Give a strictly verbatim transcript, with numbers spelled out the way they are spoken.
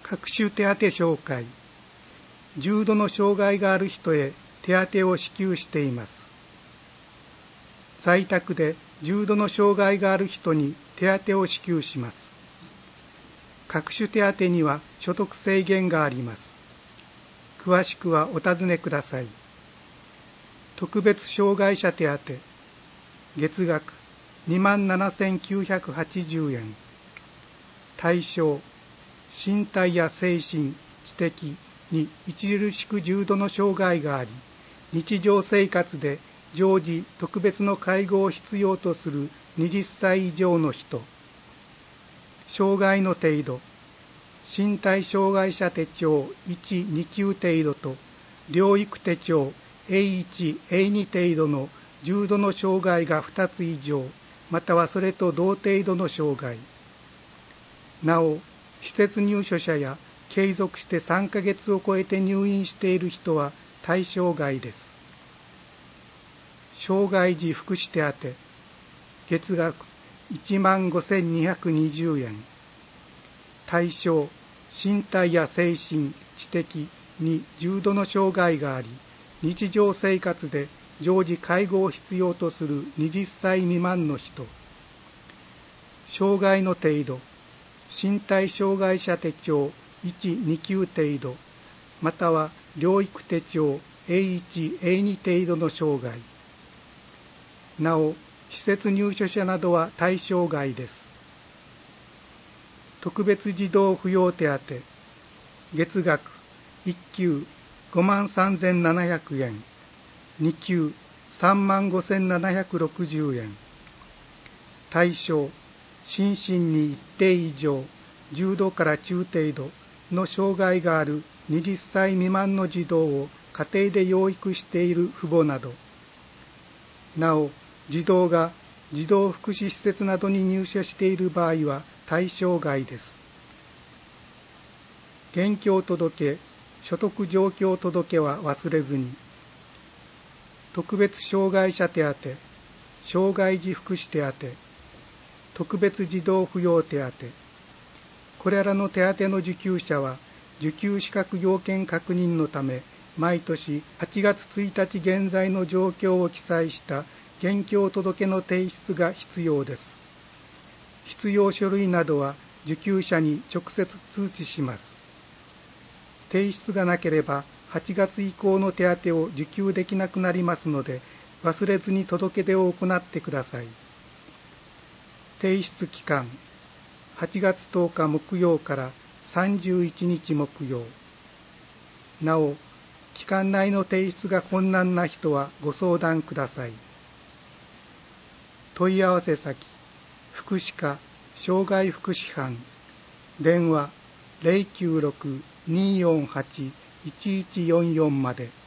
各種手当紹介。重度の障害がある人へ手当を支給しています。在宅で重度の障害がある人に手当を支給します。各種手当には所得制限があります。詳しくはお尋ねください。特別障害者手当、月額にまんななせんきゅうひゃくはちじゅうえん。対象、身体や精神、知的に著しく重度の障害があり、日常生活で常時特別の介護を必要とするはたち以上の人。障害の程度、身体障害者手帳いち、に級程度と療育手帳 エーいち、エーに 程度の重度の障害がふたつ以上、またはそれと同程度の障害。なお、施設入所者や継続してさんかげつを超えて入院している人は対象外です。障害児福祉手当、月額いちまんごせんにひゃくにじゅうえん。対象、身体や精神、知的に重度の障害があり、日常生活で常時介護を必要とするはたち未満の人。障害の程度、身体障害者手帳いち、に級程度、または療育手帳 エーいち、エーに 程度の障害。なお、施設入所者などは対象外です。特別児童扶養手当、月額いっ級ごまんさんぜんななひゃくえん、に級さんまんごせんななひゃくろくじゅうえん。対象、心身に一定以上、重度から中程度の障害があるはたち未満の児童を家庭で養育している父母など。なお、児童が児童福祉施設などに入所している場合は対象外です。現況届、所得状況届は忘れずに。特別障害者手当、障害児福祉手当、特別児童扶養手当。これらの手当の受給者は、受給資格要件確認のため、毎年はちがつついたち現在の状況を記載した現況届の提出が必要です。必要書類などは受給者に直接通知します。提出がなければはちがつ以降の手当を受給できなくなりますので、忘れずに届け出を行ってください。提出期間、はちがつとおか木曜からさんじゅういちにち木曜。なお、期間内の提出が困難な人はご相談ください。問い合わせ先、福祉課障害福祉班、電話 ゼロきゅうろく にーよんはち いちいちよんよん まで。